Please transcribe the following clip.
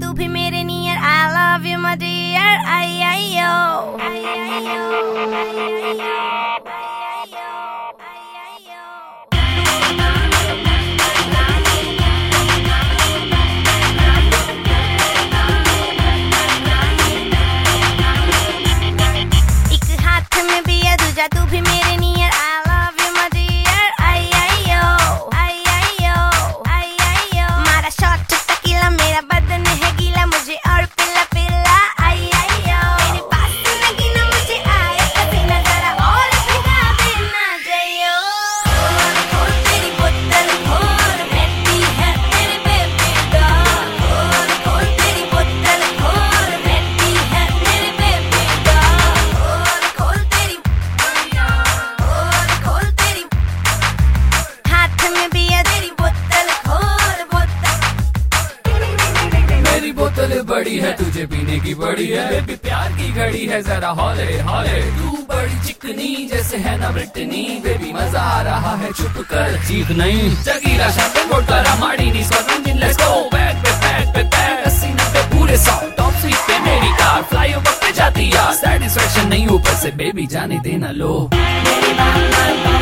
तू भी मेरे near. I love you my dear, आई आई यो, आई आई यो, आई आई यो, आई आई यो, आई आई यो। एक हाथ में भी है दूजा तू भी मेरे near. I love you my dear, आई आई यो, आई आई यो, आई आई यो। मारा शॉट टकीला मेरा बदन है गीला, मुझे और पिला पिला, आई आई यो। मेरे पास लगी ना मुझे आए पसीना, जरा और भिगा देना जयो। खोल तेरी बोतल खोल, बैठी है मेरे बेबी डॉल। खोल तेरी बोतल खोल, बैठी है मेरे बेबी डॉल। खोल तेरी, खोल तेरी, हाथ में भी है तेरी बोतल खोल, बोतल। मेरी बोतल बड़ी है तुझे पीने की बड़ी है, बेबी प्यार की घड़ी है जरा हौले हौले। तू बड़ी चिकनी जैसे है ना ब्रिटनी, बेबी मजा आ रहा है चुप कर चीख नहीं। जगीरा शांति मोटरा माड़ी नी Scotland in let's go. Back पे बैक पे बैक 80-90 पूरे 100 टॉप स्पीड पे मेरी कार फ्लाई ओवर पे जाती यार। सैटिस्फैक्शन नहीं ऊपर से बेबी जाने देना लो। मेरी बात